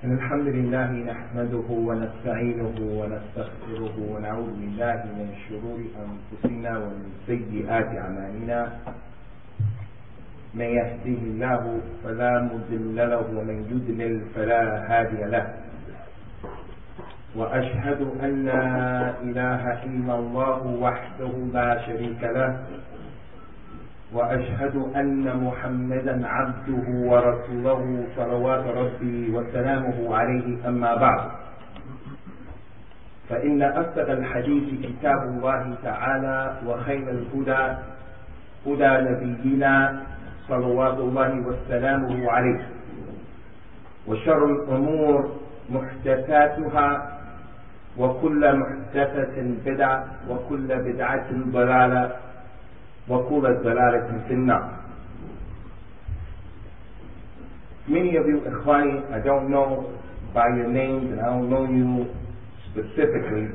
الحمد لله نحمده ونستعينه ونستغفره ونعوذ بالله من شرور أنفسنا ومن سيئات أعمالنا. من يهده الله فلا مضل له ومن يضلل فلا هادي له. وأشهد أن لا إله إلا الله وحده لا شريك له، وأشهد أن محمدا عبده ورسوله صلوات ربي وسلامه عليه. أما بعد، فإن أصدق الحديث كتاب الله تعالى، وخير الهدى هدى نبينا صلوات الله وسلامه عليه، وشر الأمور محدثاتها، وكل محدثة بدعة، وكل بدعة ضلالة، وكل ضلالة في النار. Many of you, Ikhwani, I don't know by your names and I don't know you specifically,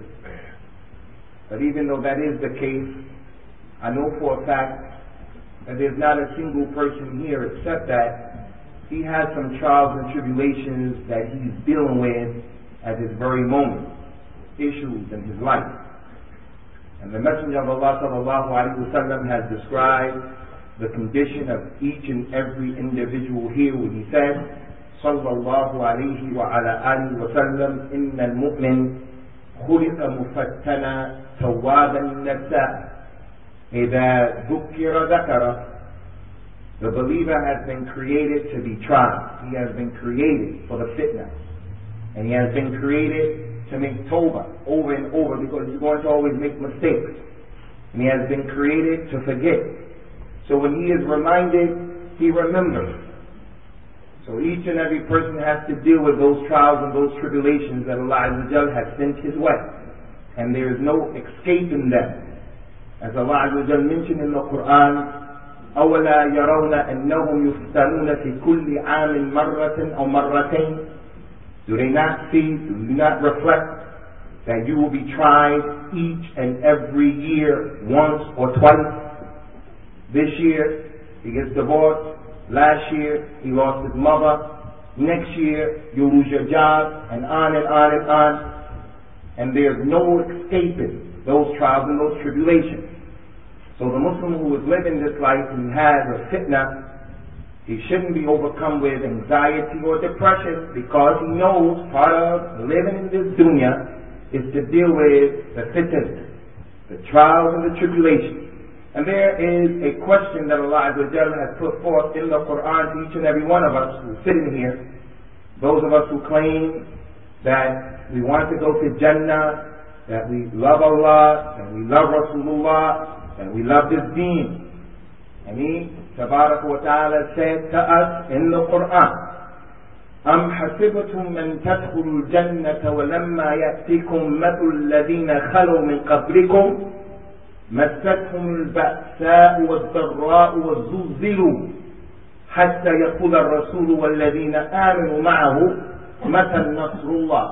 but even though that is the case, I know for a fact that there's not a single person here except that he has some trials and tribulations that he's dealing with at this very moment, issues in his life. And the Messenger of Allah sallallahu alaihi wasallam has described the condition of each and every individual here when he said, sallallahu alaihi wa ala alihi wa sallam, inna al-mu'min khuliqa mufattana tawwaban nafsa idha dhukkira dhakara. The believer has been created to be tried. He has been created for the fitna. And he has been created to make tawbah over and over, because he's going to always make mistakes. And he has been created to forget. So when he is reminded, he remembers. So each and every person has to deal with those trials and those tribulations that Allah Azza wa Jal has sent his way. And there is no escaping them. As Allah Azza wa Jal mentioned in the Quran, أَوَلَا يَرَوْنَ أَنَّهُمْ يُفْتَنُونَ فِي كُلِّ عَامٍ مَرَّةٍ أَوْ مَرَّتَيْنِ. Do they not see, do you not reflect that you will be tried each and every year, once or twice? This year, he gets divorced. Last year, he lost his mother. Next year, you lose your job, and on and on and on. And there's no escaping those trials and those tribulations. So the Muslim who is living this life and has a fitna, he shouldn't be overcome with anxiety or depression, because he knows part of living in this dunya is to deal with the fitna, the trials and the tribulations. And there is a question that Allah Azza wa Jalla has put forth in the Quran to each and every one of us who are sitting here. Those of us who claim that we want to go to Jannah, that we love Allah, that we love Rasulullah, that we love this deen. And he, Tabarak wa Ta'ala, said to us in the Quran, أَمْ حَسِبْتُمْ مَنْ تَدْخُلُوا الْجَنَّةَ وَلَمَّا يَأْتِكُمْ مَثُلُ الَّذِينَ خَلَوْا مِنْ قَبْلِكُمْ مَسَّتْهُمُ الْبَأْسَاءُ وَالضَّرَّاءُ وَالزُّلْزِلُوا حَتَّى يَقُولَ الرَّسُولُ وَالَّذِينَ آمَنُوا مَعَهُ مَتَى نَصْرُ اللَّهِ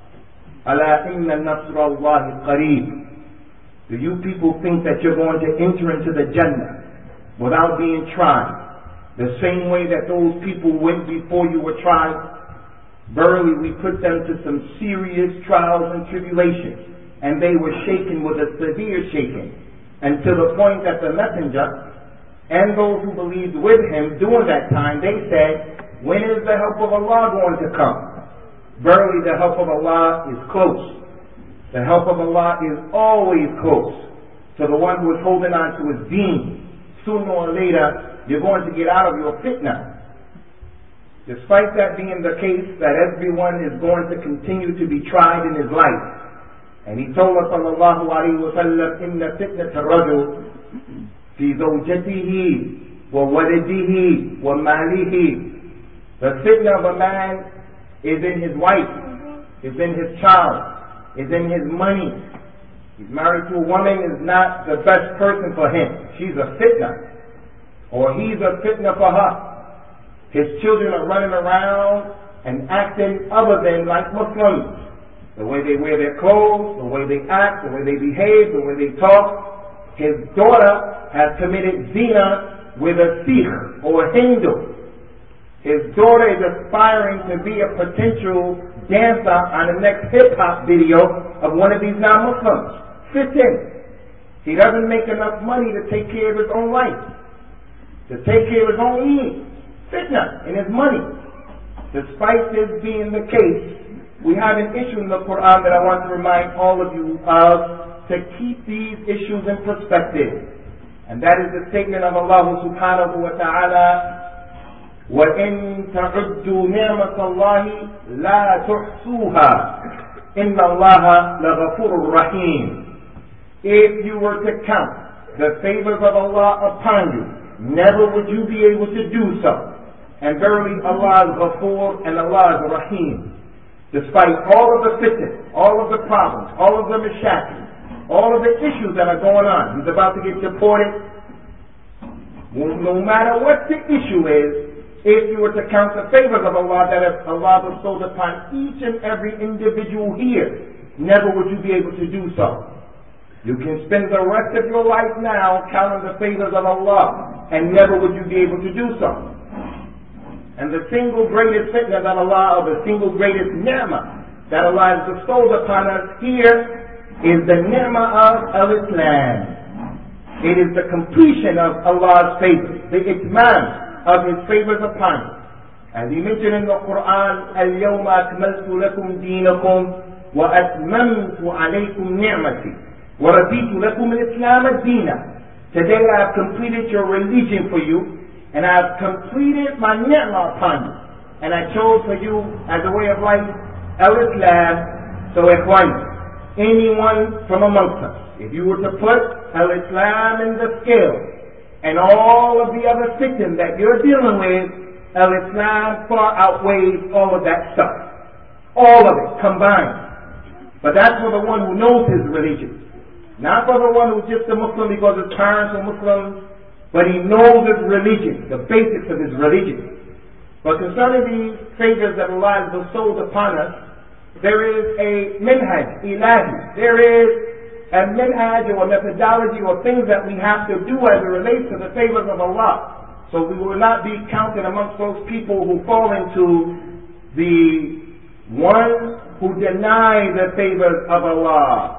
أَلَا إِنَّ نَصْرَ اللَّهِ قَرِيبٌ. Do you people think that you're going to enter into the Jannah without being tried, the same way that those people went before you were tried? Verily, we put them to some serious trials and tribulations, and they were shaken with a severe shaking, and to the point that the messenger and those who believed with him during that time, they said, when is the help of Allah going to come? Verily, the help of Allah is close. The help of Allah is always close to the one who is holding on to his deen. Sooner or later, you're going to get out of your fitna. Despite that being the case, that everyone is going to continue to be tried in his life. And he told us, sallallahu alayhi wa sallam, إِنَّ فِتْنَةَ الرَّجُلِ فِي زَوْجَتِهِ وَوَلَدِهِ وَمَالِهِ. The fitna of a man is in his wife, is in his child, is in his money. He's married to a woman, is not the best person for him. She's a fitna. Or he's a fitna for her. His children are running around and acting other than like Muslims. The way they wear their clothes, the way they act, the way they behave, the way they talk. His daughter has committed zina with a Sikh or a Hindu. His daughter is aspiring to be a potential dancer on the next hip-hop video of one of these non-Muslims. Fit in. He doesn't make enough money to take care of his own life, to take care of his own needs, fitna in his money. Despite this being the case, we have an issue in the Quran that I want to remind all of you of to keep these issues in perspective. And that is the statement of Allah subhanahu wa ta'ala, وَإِن تَعُدُّوا نِعْمَةَ اللَّهِ لَا تُحْصُوهَا إِنَّ اللَّهَ لَغَفُورٌ رَحِيمٌ. If you were to count the favors of Allah upon you, never would you be able to do so. And verily Allah is Ghafoor and Allah is Rahim. Despite all of the fitness, all of the problems, all of the mashakil, all of the issues that are going on, he's about to get deported. No matter what the issue is, if you were to count the favors of Allah that Allah bestowed upon each and every individual here, never would you be able to do so. You can spend the rest of your life now counting the favors of Allah, and never would you be able to do so. And the single greatest fitna that Allah, or the single greatest ni'mah that Allah has bestowed upon us here is the ni'mah of al-Islam. It is the completion of Allah's favors, the itmam of His favors upon you. As He mentioned in the Quran, الْيَوْمَ أَكْمَلْتُ لَكُمْ دِينَكُمْ وَأَتْمَمْتُ عَلَيْكُمْ نِعْمَتِي وَرَضِيتُ لَكُمُ الْإِسْلَامَ دِينًا. Today I have completed your religion for you, and I have completed my ni'mah upon you. And I chose for you as a way of life, al-Islam. So ikhwan, anyone from amongst us, if you were to put al-Islam in the scale, and all of the other symptoms that you're dealing with, al-Islam far outweighs all of that stuff. All of it combined. But that's for the one who knows his religion. Not for the one who's just a Muslim because his parents are Muslims, but he knows his religion, the basics of his religion. But concerning these favors that Allah has bestowed upon us, there is a minhaj, ilahi. There is a minhaj or a methodology or things that we have to do as it relates to the favors of Allah. So we will not be counted amongst those people who fall into the ones who deny the favors of Allah.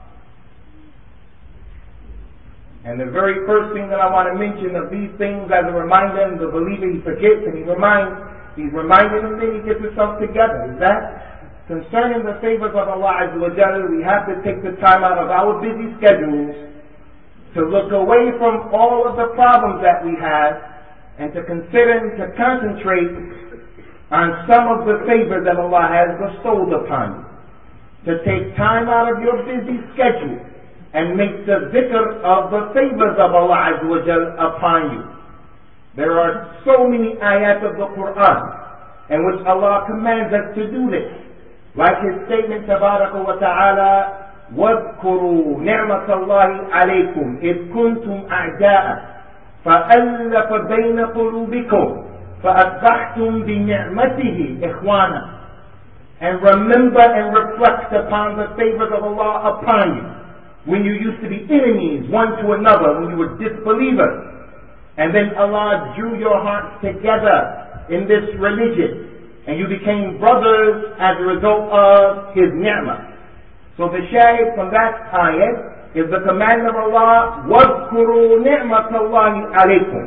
And the very first thing that I want to mention of these things as a reminder, and the believer he forgets and he's reminded and then he gets himself together, is that concerning the favors of Allah Azza wa Jalla, we have to take the time out of our busy schedules to look away from all of the problems that we have and to consider and to concentrate on some of the favors that Allah has bestowed upon you. To take time out of your busy schedule and make the dhikr of the favors of Allah Azza wa Jalla upon you. There are so many ayat of the Quran in which Allah commands us to do this. Like His statement, Tabaraka wa Ta'ala, وَاذْكُرُوا نِعْمَةَ اللَّهِ عَلَيْكُمْ إِذْ كُنْتُمْ أَعْدَاءً فَأَلَّفَ بَيْنَ قُلُوبِكُمْ فَأَصْبَحْتُمْ بِنِعْمَتِهِ إِخْوَانًا. And remember and reflect upon the favors of Allah upon you, when you used to be enemies one to another, when you were disbelievers. And then Allah drew your hearts together in this religion, and you became brothers as a result of His ni'mah. So the shahid from that ayat is the command of Allah, وَاذْكُرُوا نِعْمَةَ اللَّهِ عَلَيْكُمْ,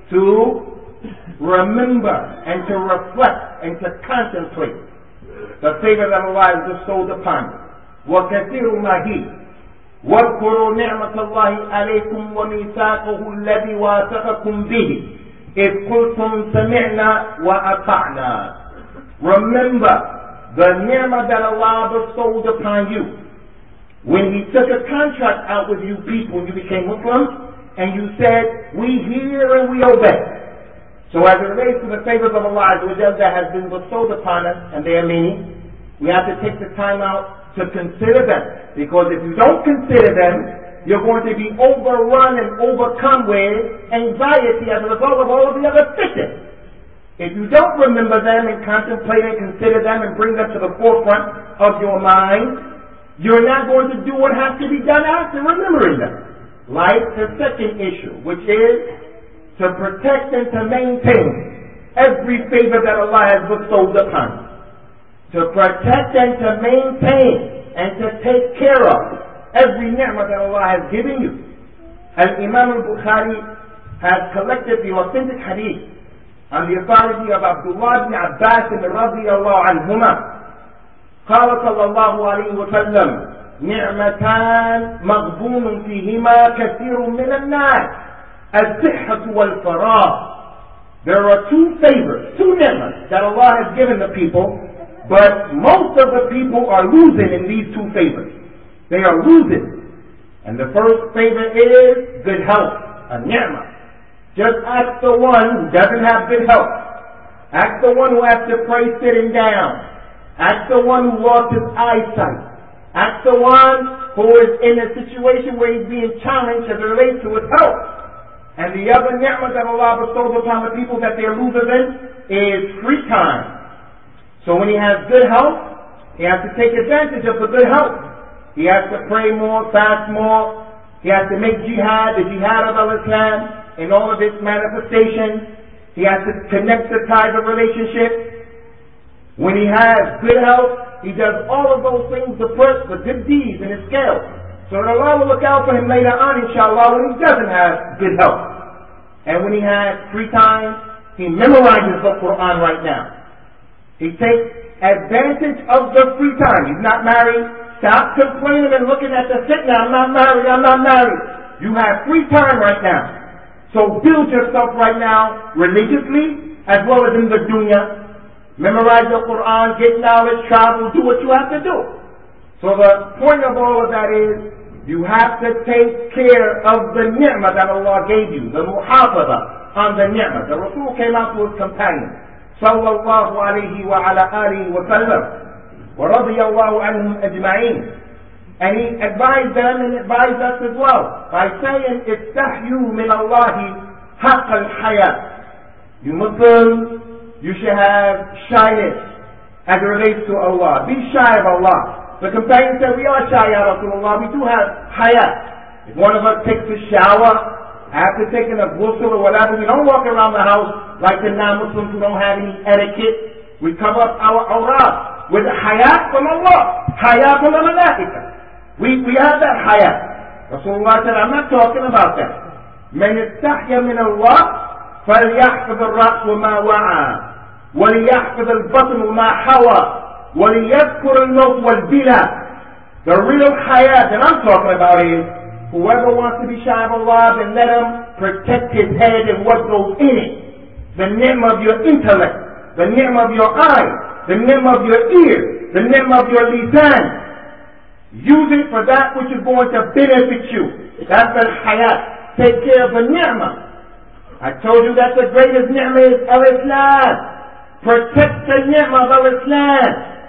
to remember and to reflect and to contemplate the favor that Allah has bestowed upon you. وَكَثِيرٌ مَا هِي وَاذْكُرُوا نِعْمَةَ اللَّهِ عَلَيْكُمْ وَمِيثَاقَهُ الَّذِي وَاثَقَكُمْ بِهِ إِذْ قُلْتُمْ سَمِعْنَا وَأَطَعْنَا. Remember the ni'mah that Allah bestowed upon you when He took a contract out with you people when you became Muslims, and you said, we hear and we obey. So as it relates to the favors of Allah that has been bestowed upon us, and they are many, we have to take the time out to consider them. Because if you don't consider them, you're going to be overrun and overcome with anxiety as a result of all of the other fitness. If you don't remember them and contemplate and consider them and bring them to the forefront of your mind, you're not going to do what has to be done after remembering them. Like the second issue, which is to protect and to maintain every favor that Allah has bestowed upon you, to protect and to maintain and to take care of every ni'mah that Allah has given you. Al-Imam al-Bukhari has collected the authentic hadith on the authority of Abdullah ibn Abbas radiyallahu anhuma. قال صلى الله عليه وسلم نعمتان مغبون فيهما كثير من الناس الصحة والفراغ. There are two favors, two ni'mas that Allah has given the people, but most of the people are losing in these two favors. They are losing. And the first favor is good health, a ni'mah. Just ask the one who doesn't have good health. Ask the one who has to pray sitting down. Ask the one who lost his eyesight. Ask the one who is in a situation where he's being challenged as it relates to his health. And the other ni'mah that Allah bestows upon the people that they're losers in is free time. So when he has good health, he has to take advantage of the good health. He has to pray more, fast more. He has to make jihad, the jihad of al-Islam, in all of its manifestations. He has to connect the ties of relationship. When he has good health, he does all of those things to put the good deeds in his scale. So that Allah will look out for him later on, inshallah, when he doesn't have good health. And when he has free time, he memorizes the Quran right now. He takes advantage of the free time. He's not married. Stop complaining and looking at the sitting. I'm not married. I'm not married. You have free time right now. So build yourself right now religiously as well as in the dunya. Memorize the Quran, get knowledge, travel, do what you have to do. So the point of all of that is you have to take care of the ni'mah that Allah gave you, the muhafaza on the ni'mah. The Rasul came out to his companions, sallallahu alayhi wa ala alihi wa sallam, wa radiyallahu anhum ajma'in. And he advised them and advised us as well by saying, istahyu min Allahi haqq al-hayat. You Muslims, you should have shyness as it relates to Allah. Be shy of Allah. The companion said, we are shy, Ya Rasulullah. We do have hayat. If one of us takes a shower, after taking a ghusl or whatever, we don't walk around the house like the non-Muslims who don't have any etiquette. We cover up our awrah with hayat from Allah. Hayat from the malaika. We have that hayat. Rasulullah said, I'm not talking about that. من استحيا من الله فليحفظ الرأس وما وعى وَلِيَحْفِظَ الْبَطْنُ مَا حَوَى وَلِيَذْكُرَ الْمَوْتِ وَالْبِلَى. The real hayat that I'm talking about is whoever wants to be shy of Allah, then let him protect his head and what goes in it. The ni'mah of your intellect, the ni'mah of your eyes, the ni'mah of your ears, the ni'mah of your lisan. Use it for that which is going to benefit you. That's the hayat. Take care of the ni'mah. I told you that the greatest ni'mah is al-Islam. Protect the ni'mah of al-Islam.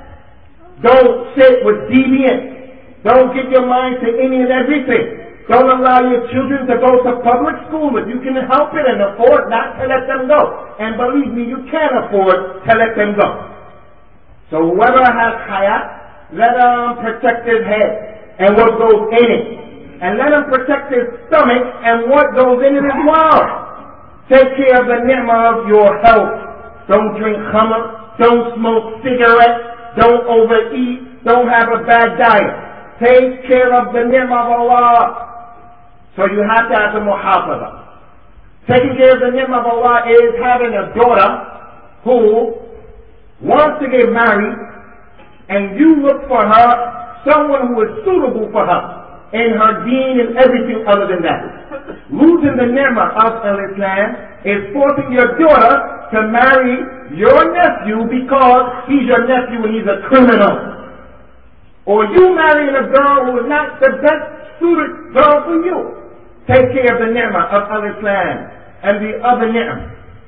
Don't sit with deviants. Don't give your mind to any and everything. Don't allow your children to go to public school if you can help it and afford not to let them go. And believe me, you can't afford to let them go. So whoever has hayat, let him protect his head and what goes in it. And let him protect his stomach and what goes in it as well. Take care of the ni'mah of your health. Don't drink khamr, don't smoke cigarettes, don't overeat, don't have a bad diet. Take care of the ni'mah of Allah. So you have to have the muhafaza. Taking care of the ni'mah of Allah is having a daughter who wants to get married and you look for her someone who is suitable for her in her deen and everything other than that. Losing the ni'mah of al-Islam is forcing your daughter to marry your nephew because he's your nephew and he's a criminal. Or you marrying a girl who is not the best suited girl for you. Take care of the ni'mah of al-Islam and the other ni'mah.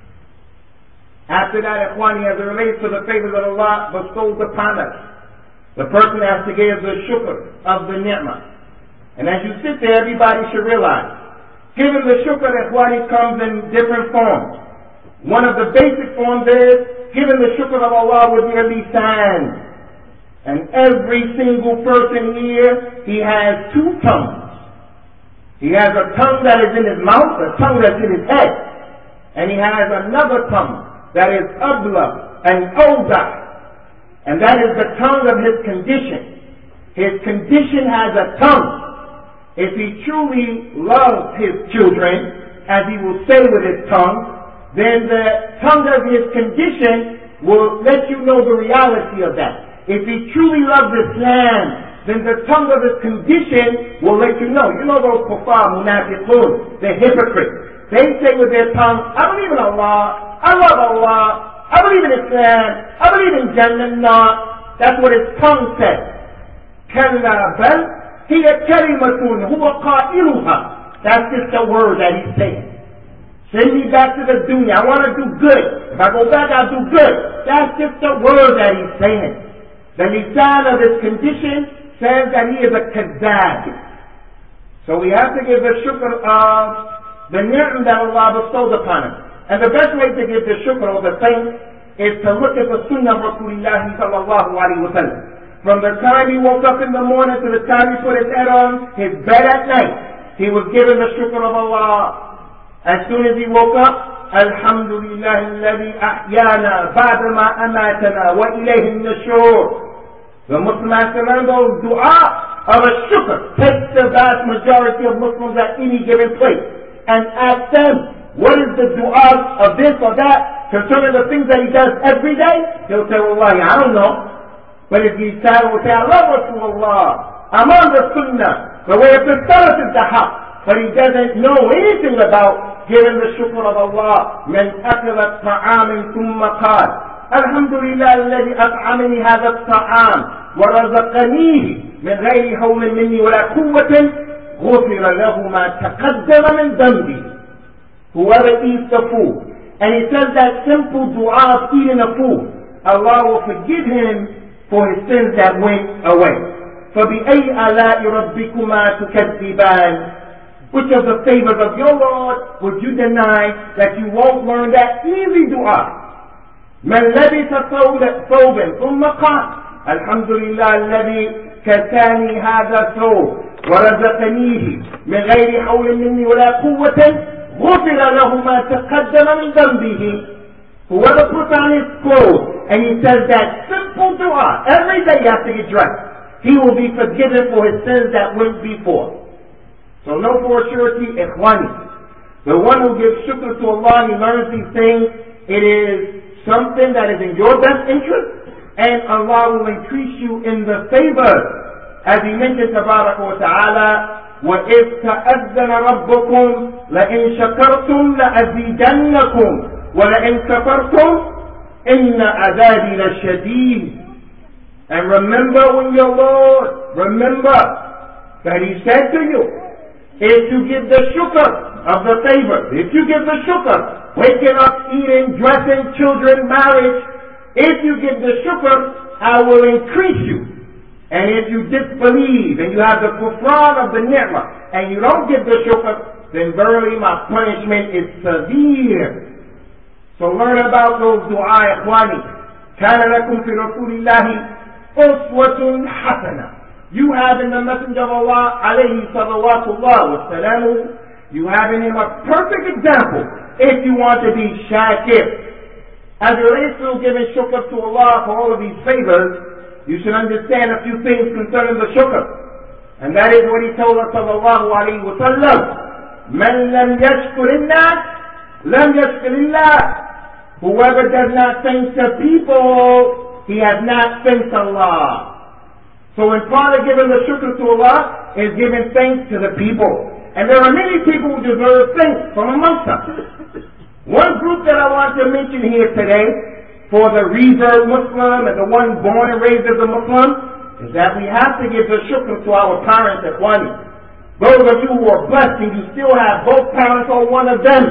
After that, Ikhwani, as it relates to the favors that Allah bestows upon us, the person has to give the shukr of the ni'mah. And as you sit there, everybody should realize, giving the shukr, Ikhwani, comes in different forms. One of the basic forms is giving the shukr of Allah with your lisan. And every single person here, he has two tongues. He has a tongue that is in his mouth, a tongue that's in his head. And he has another tongue that is abla and awda, and that is the tongue of his condition. His condition has a tongue. If he truly loves his children, as he will say with his tongue, then the tongue of his condition will let you know the reality of that. If he truly loves Islam, then the tongue of his condition will let you know. You know those kuffar, munafiqun, the hypocrites. They say with their tongue, I believe in Allah, I love Allah, I believe in Islam, I believe in Jannah, not. That's what his tongue says. كَلَّا بَلْ هِيَ كَلِمَةٌ هُوَ قَائِلُهَا. That's just a word that he's saying. Send me back to the dunya. I want to do good. If I go back, I'll do good. That's just a word that he's saying. The lisan of his condition says that he is a kazzab. So we have to give the shukr of the ni'm that Allah bestowed upon him. And the best way to give the shukr of the thanks is to look at the sunnah of Rasulullah sallallahu alayhi wa sallam. From the time he woke up in the morning to the time he put his head on his bed at night, he was given the shukr of Allah. As soon as he woke up, Alhamdulillah alladhi ahyana ba'dama amatana wa ilayhi an-nushur. The Muslim has to learn those dua of a shukr. Take the vast majority of Muslims at any given place and ask them, what is the dua of this or that concerning the things that he does every day? He'll say, Wallahi, I don't know. But if he said, will say, I love Rasulullah, I'm on the sunnah, the way of the salaf is the haqq. But he doesn't know anything about giving the shukr of Allah. من أكل الطعام ثم قال الحمد لله الذي أطعمني هذا الطعام ورزقنيه من غير حول مني ولا قوة غفر له ما تقدم من ذنبه. Whoever eats the food and he says that simple dua of eating the food, Allah will forgive him for his sins that went away. فبأي آلاء ربكما تكذبان. Which of the favors of your Lord would you deny that you won't learn that easy dua? من لبس ثوبا ثم قال الحمد لله الذي كساني هذا الثوب ورزقنيه من غير حول مني ولا قوة غفر له ما تقدم من ذنبه. Whoever puts on his clothes and he says that simple dua every day after he dressed, he will be forgiven for his sins that went before. So know for surety, ikhwani, the one who gives shukr to Allah and he learns these things, it is something that is in your best interest, and Allah will increase you in the favor. As he mentioned, tabaraka wa ta'ala, وَإِذْ تَأَذَّنَ رَبُّكُمْ لَإِنْ شَكَرْتُمْ لَأَزِيدَنَّكُمْ وَلَإِنْ كَفَرْتُمْ إِنَّ عَذَابِي لَشَدِيدٌ. And remember when your Lord, remember that he said to you, if you give the shukr of the favor, if you give the shukr, waking up, eating, dressing, children, marriage, if you give the shukr, I will increase you. And if you disbelieve and you have the kufran of the ni'mah and you don't give the shukr, then verily my punishment is severe. So learn about those dua, ikhwani. كَانَ لَكُمْ فِي رَسُولِ اللَّهِ أُسْوَةٌ حَسَنَةٌ. You have in the Messenger of Allah, alayhi salawatullah wa salamu, you have in him a perfect example if you want to be shakir. As it relates to giving shukr to Allah for all of these favors, you should understand a few things concerning the shukr. And that is what he told us, sallallahu alayhi wa sallam, مَنْ لَمْ يَشْكُرِ النَّاسِ لَمْ يَشْكُرِ اللَّهِ. Whoever does not thank the people, he has not thanked Allah. So in part of giving the shukr to Allah is giving thanks to the people. And there are many people who deserve thanks from amongst us. One group that I want to mention here today, for the revert Muslim and the one born and raised as a Muslim, is that we have to give the shukr to our parents at one. Those of you who are blessed and you still have both parents or one of them,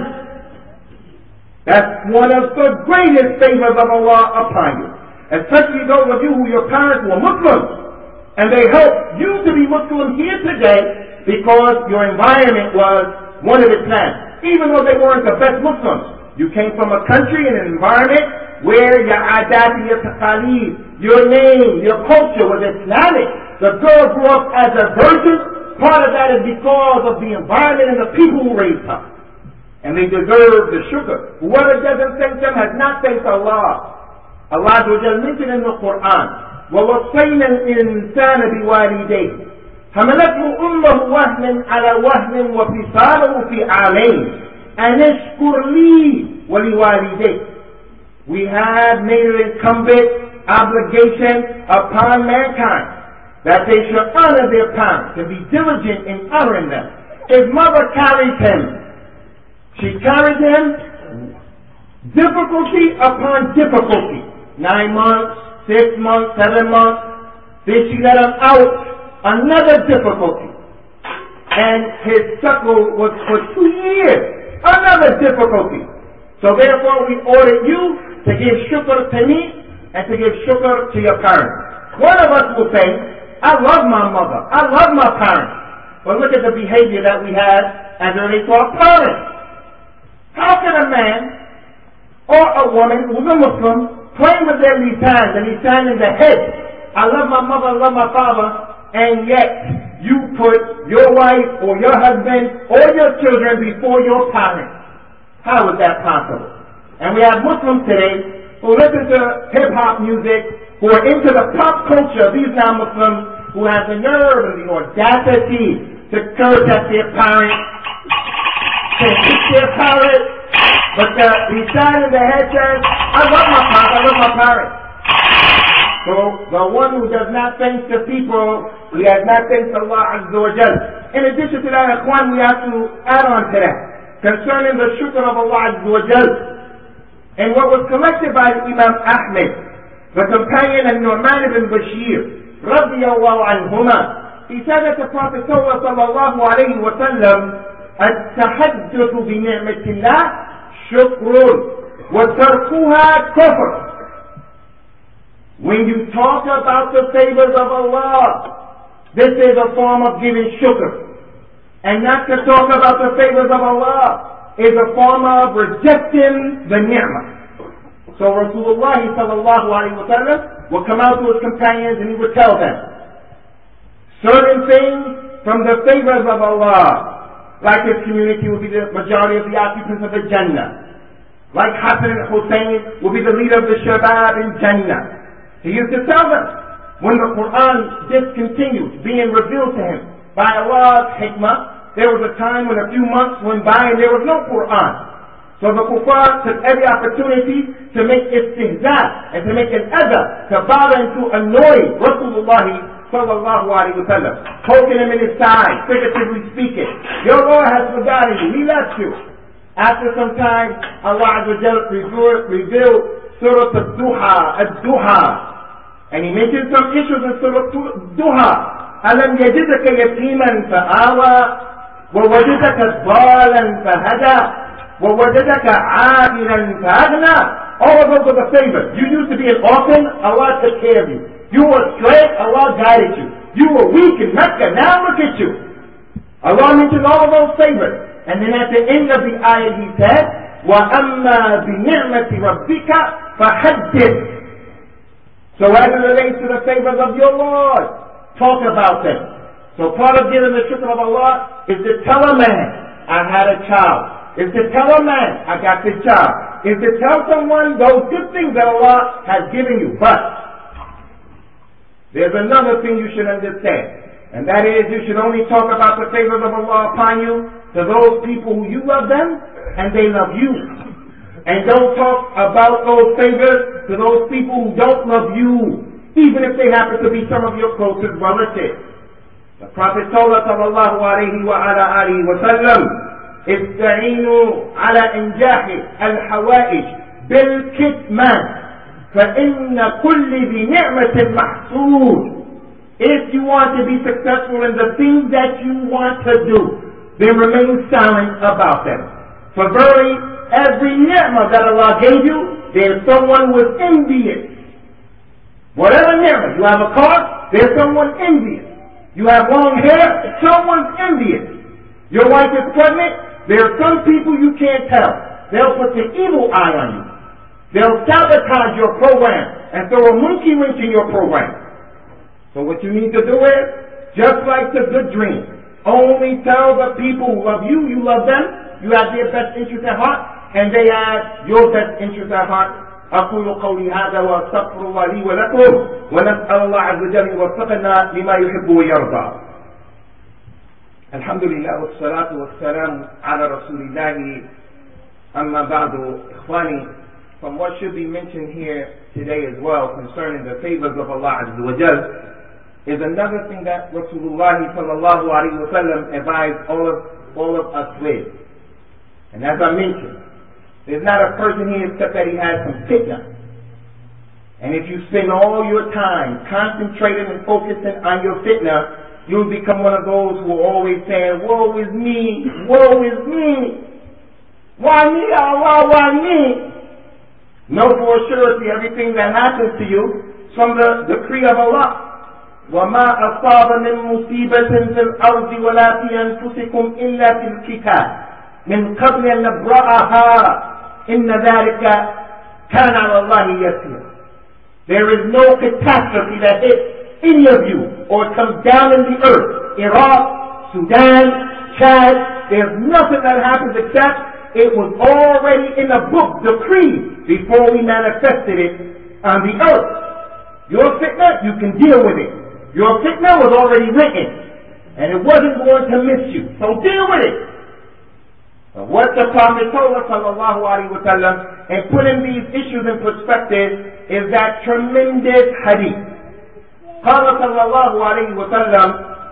that's one of the greatest favors of Allah upon you. Especially those of you who your parents were Muslims. And they helped you to be Muslim here today because your environment was one of its kind. Even though they weren't the best Muslims, you came from a country and an environment where your adat, your taqaleed, your name, your culture was Islamic. The girl grew up as a virgin. Part of that is because of the environment and the people who raised her. and they deserve the shukr. Whoever doesn't thank them has not thanked Allah. Allah mentioned in the Quran, وَوَصَّيْنَا الْإِنسَانَ بِوَالِدَيْهِ حَمَلَتْهُ أُمَّهُ وَهْنًا عَلَى وَهْنٍ وَفِصَالُهُ فِي عَامَيْنِ أَنِ اشْكُرْ لِي وَلِوَالِدَيْكَ. We have made it incumbent obligation upon mankind that they should honor their parents, to be diligent in honoring them. His mother carried him. She carried him difficulty upon difficulty. 9 months, 6 months, 7 months. Then she let him out another difficulty. And his suckle was for 2 years. Another difficulty. So therefore we order you to give shukr to me and to give shukr to your parents. One of us will say, I love my mother, I love my parents. But look at the behavior that we have as it relates to our parents. How can a man or a woman who's a Muslim play with their lisan, the lisan in the head? I love my mother, I love my father, and yet you put your wife or your husband or your children before your parents. How is that possible? And we have Muslims today who listen to hip-hop music, who are into the pop culture, these non-Muslims, who have the nerve and the audacity to curse at their parents, to hit their parents, but the lisan in the head says, I love my father, I love my parents. So the one who does not thank the people, he has not thanked Allah Azza wa Jal. In addition to that, Ikhwan, we have to add on to that concerning the shukr of Allah Azza wa Jal. And what was collected by Imam Ahmed, the companion of Nu'man ibn Bashir, radiyallahu anhuma, he said that the Prophet sallallahu alayhi wa sallam, التحدث بنعمة الله شكر وتركها كفر. When you talk about the favors of Allah, this is a form of giving shukr. And not to talk about the favors of Allah is a form of rejecting the ni'mah. So Rasulullah sallallahu alayhi wa sallam would come out to his companions and he would tell them certain things from the favors of Allah. Like his community will be the majority of the occupants of the Jannah. Like Hassan and Hussein will be the leader of the Shabab in Jannah. He used to tell them, when the Quran discontinued being revealed to him by Allah's hikmah, there was a time when a few months went by and there was no Quran. So the kuffar took every opportunity to make istihza and to make an adha, to bother and to annoy Rasulullah sallallahu alayhi wa sallam, poking him in his side, figuratively speaking. Your Lord has forgotten you, he left you. After some time, Allah Azza wa Jalla revealed Surah Ad-Duha, and he mentioned some issues in Surah Ad-Duha. أَلَمْ يَجِدَكَ يَتِيمًا فَآوَى وَوَجَدَكَ ضَالًا فَهَدَى وَوَجَدَكَ عَائِلًا فَأَغْنَى. All of those are the favors. You used to be an orphan, Allah took care of you. You were straight, Allah guided you. You were weak in Mecca, now look at you. Allah mentioned all of those favors. And then at the end of the ayah he said, وَأَمَّا بِنِعْمَةِ رَبِّكَ فَحَدِّثْ. So as it relates to the favors of your Lord, talk about them. So part of giving the shukr of Allah is to tell a man, I had a child. Is to tell a man, I got this child. Is to tell someone those good things that Allah has given you. But there's another thing you should understand, and that is you should only talk about the favors of Allah upon you to those people who you love them and they love you. And don't talk about those favors to those people who don't love you, even if they happen to be some of your closest relatives. The Prophet told us sallallahu alayhi wa ala alihi wa sallam, استعينوا على إنجاح الحوائج بالكتمان فَإِنَّ كُلِّ ذِي نِعْمَةٍ مَحْسُودٍ. If you want to be successful in the things that you want to do, then remain silent about them. For verily, every ni'mah that Allah gave you, there's someone who is envious. Whatever ni'mah, you have a car, there's someone envious. You have long hair, someone's envious. Your wife is pregnant, there are some people you can't tell. They'll put the evil eye on you. They'll sabotage your program and throw a monkey wrench in your program. So what you need to do is, just like the good dream, only tell the people who love you, you love them. You have their best interest at heart, and they have your best interest at heart. أقول قولي هذا وأستغفر الله لي ولكم ونسأل الله عز وجل يوفقنا لما يحب ويرضى. الحمد لله والصلاة والسلام على رسول الله. أما بعد إخواني, from what should be mentioned here today as well concerning the favors of Allah Azza wa Jal is another thing that Rasulullah sallallahu alayhi wa sallam advised all of us with. And as I mentioned, there's not a person here except that he has some fitna. And if you spend all your time concentrating and focusing on your fitna, you'll become one of those who are always saying, woe is me, woe is me. Why me, Allah, why me? Know for surety everything that happens to you is from the decree of Allah. وَمَا أَصَابَ مِن مُصِيبَةٍ فِي الْأَرْضِ وَلَا فِي أَنفُسِكُمْ إِلَّا فِي الْكِتَابِ مِن قَبْلِ أَن نَّبْرَأَهَا إِنَّ ذَلِكَ كَانَ عَلَى اللَّهِ يَسِيرًا. There is no catastrophe that hits any of you or comes down in the earth. Iraq, Sudan, Chad, there's nothing that happens except it was already in a book, decreed, before we manifested it on the earth. Your fitna, you can deal with it. Your fitna was already written, and it wasn't going to miss you. So deal with it. But what the Prophet told us, sallallahu alaihi wasallam, and putting these issues in perspective is that tremendous hadith. قال صلى الله عليه وسلم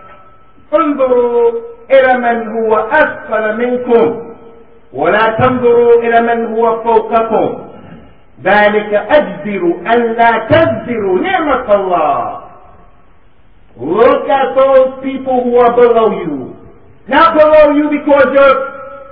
انظروا إلى من هو أسفل منكم ولا تنظروا إلى من هو فوقكم ذلك أجدر أن لا تجدروا نعمة الله. Look at those people who are below you. Not below you because you're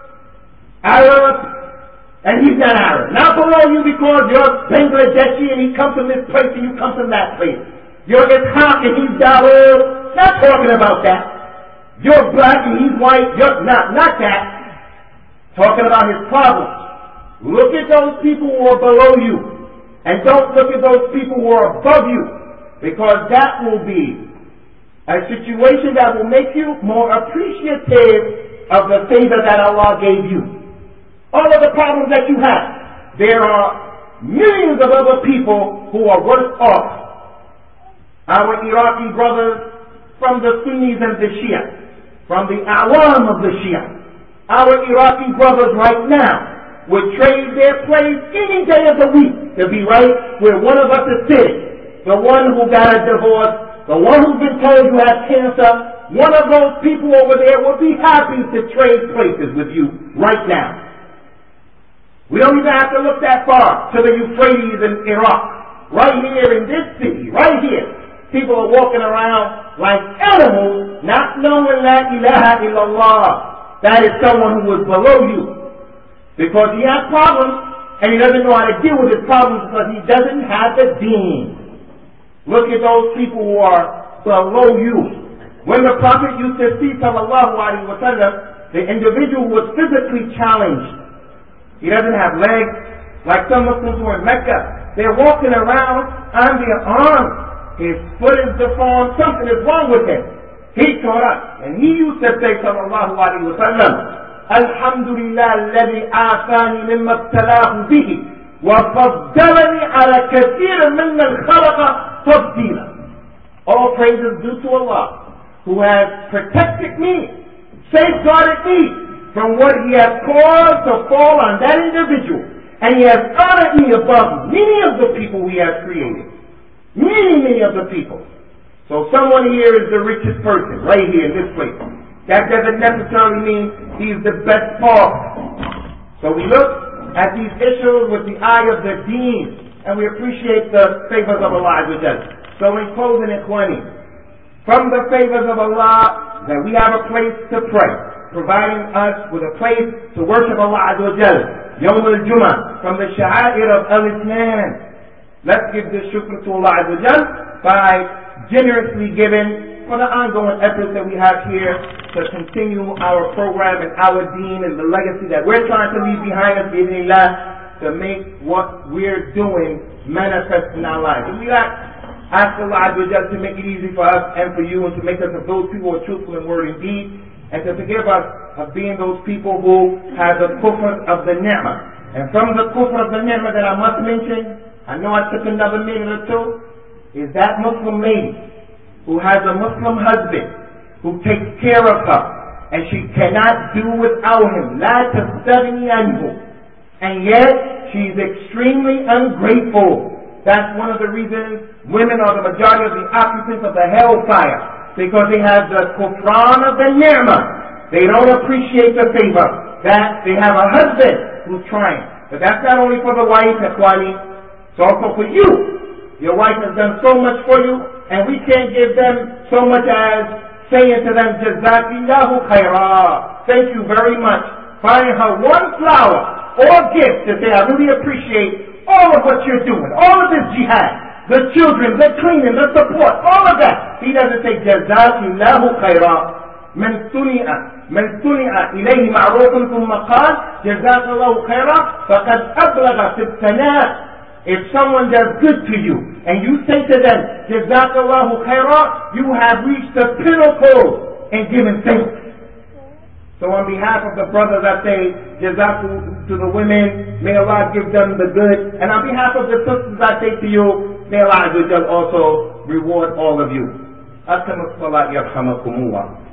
Arab and he's not Arab. Not below you because you're Bangladeshi and he comes from this place and you come from that place. You're Ishaq and he's Dawood. Not talking about that. You're black and he's white. You're not that. Talking about his problems. Look at those people who are below you and don't look at those people who are above you, because that will be a situation that will make you more appreciative of the favor that Allah gave you. All of the problems that you have, there are millions of other people who are worse off. Our Iraqi brothers from the Sunnis and the Shia, from the Awam of the Shia, our Iraqi brothers right now would trade their place any day of the week to be right where one of us is sitting. The one who got a divorce, the one who's been told you have cancer, one of those people over there would be happy to trade places with you right now. We don't even have to look that far to the Euphrates in Iraq. Right here in this city, right here, people are walking around like animals, not knowing La ilaha illallah. That is someone who is below you. Because he has problems, and he doesn't know how to deal with his problems because he doesn't have the deen. Look at those people who are below you. When the Prophet used to see, sallallahu alaihi wasallam, the individual who was physically challenged, he doesn't have legs, like some Muslims who are in Mecca. They're walking around on their arms. His foot is deformed. Something is wrong with him. He taught us, and he used to say, sallallahu alaihi wasallam, Alhamdulillah alladhi afani mimma ibtalahu bihi wa faddalani ala kathiran mimman khalaqa tafdila. All praises due to Allah, who has protected me, safeguarded me from what he has caused to fall on that individual, and he has honored me above many of the people he has created. Many of the people. So someone here is the richest person, right here in this place. That doesn't necessarily mean he's the best part. So we look at these issues with the eye of the deen, and we appreciate the favors of Allah Azza wa Jal. So in closing, Ikhwani, from the favors of Allah, that we have a place to pray, providing us with a place to worship Allah Azza wa Jal. Yawm al-Jum'ah, from the sha'air of al-Islam. Let's give this shukr to Allah Azza wa Jal by generously giving for the ongoing efforts that we have here to continue our program and our deen and the legacy that we're trying to leave behind us, bi'idhnillah, to make what we're doing manifest in our lives. And we ask Allah Azza wa Jal to make it easy for us and for you, and to make us of those people who are truthful in word and deed, and to forgive us of being those people who have the kufr of the ni'mah. And from the kufr of the ni'mah that I must mention, I know I took another minute or two, is that Muslim lady who has a Muslim husband who takes care of her and she cannot do without him. La tastaghni anhu. And yet she's extremely ungrateful. That's one of the reasons women are the majority of the occupants of the hellfire. Because they have the kufran of the ni'mah. They don't appreciate the favor. That they have a husband who's trying. But that's not only for the wife, Ikhwani. It's also for you. Your wife has done so much for you, and we can't give them so much as saying to them, Jazakillahu khairah. Thank you very much. Buying her one flower or gift to say, I really appreciate all of what you're doing, all of this jihad. The children, the cleaning, the support, all of that. He doesn't say, Jazakillahu khairah. من صنع إليه معروف ثم قال جزاك الله خيرا فقد أبلغ في الثناء. If someone does good to you and you say to them جزاك الله خيرا, you have reached the pinnacle in giving thanks. So on behalf of the brothers I say jazaku to the women, may Allah give them the good, and on behalf of the sisters I say to you, may Allah also reward all of you. Aqimus salat yarhamakumullah.